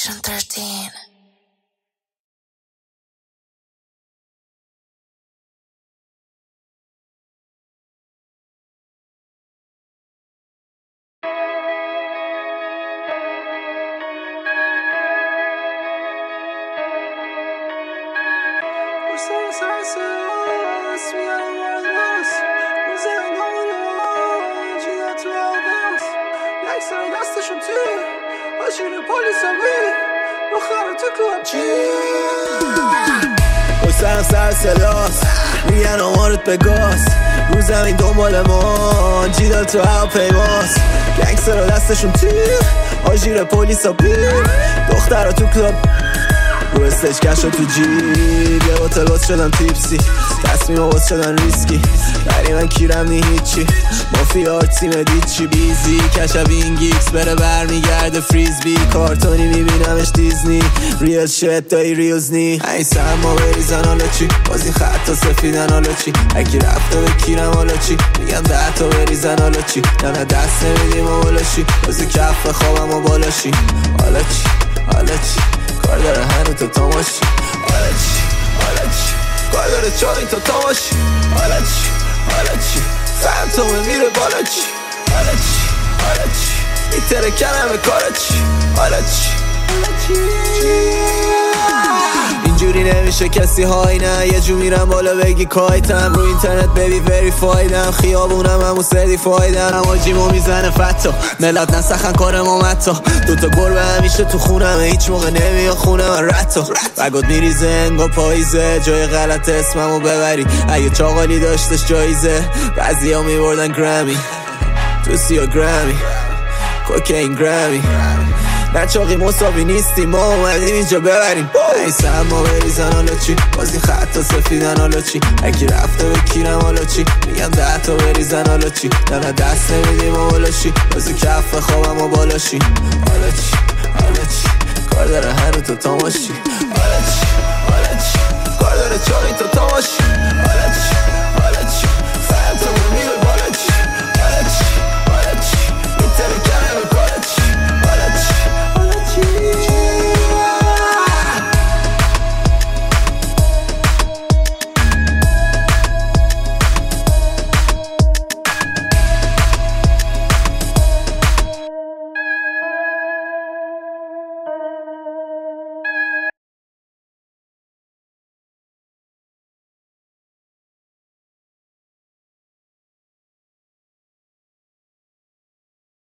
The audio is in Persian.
Section 13. دستشون تیر آشیر پلیس بی بخواه تو کلاب حسن سر سلاس میگن آمارت به گاز رو زمین دنبال ما جیدال تو هواپیماس گنگسترها دستشون تیر آژیر پلیسا بیر دخترها تو کلاب رو استیج کشو تو جیب یه باتل باز شدن تیپسی تصمیم باز شدن ریسکی بری من کیرم نی هیچی مافیا تیم دیچی بیزی کشب این گیکس بره برمیگرده فریزبی کارتونی میبینمش دیزنی ریل شت دایی ریوز نی این سرما بریزن حالا چی باز این خطا سفیدن حالا چی اکی رفته به کیرم حالا چی میگم 10 تا بریزن حالا چی نه دست نمیدیم و بالا شی باز کف خوابم و بالا شی حالا چی حالا چی کار داره هنو تو تاماشی حالا چی حالا چی کار داره چاری تو تاماشی حالا چی حالا چی فهمتومه میره بالا چی حالا چی حالا چی میتره کنمه کارا چی حالا چی اینجوری نمیشه کسی های نه یه جو میرم بالا بگی کایتم رو اینترنت ببی وریفایدم خیابونم همون سردیفایدم آجیمو میزنه فتا ملت نسخن کار ما متا دوتا گربه همیشه تو خونم هیچ موقع نمیا خونه من رتا بگاد میریزه انگا پاییزه جای غلط اسممو ببری اگه چاقالی داشتش جایزه بعضی ها میبردن گرامی تو 30 گرامی کوکین گرامی نچاقی مساوی نیستیم ما اومدیم اینجا ببریم این سرما بریزن حالا چی باز این خطا سفیدن حالا چی اکی رفته به کیرم حالا چی میگم 10 تا بریزن حالا چی نه دست نمیدیم و بالا شی باز کف خوابم و بالا شی حالا چی حالا چی کار داره هنو تو تاماشی حالا چی حالا چی کار داره چاری تو تاماشی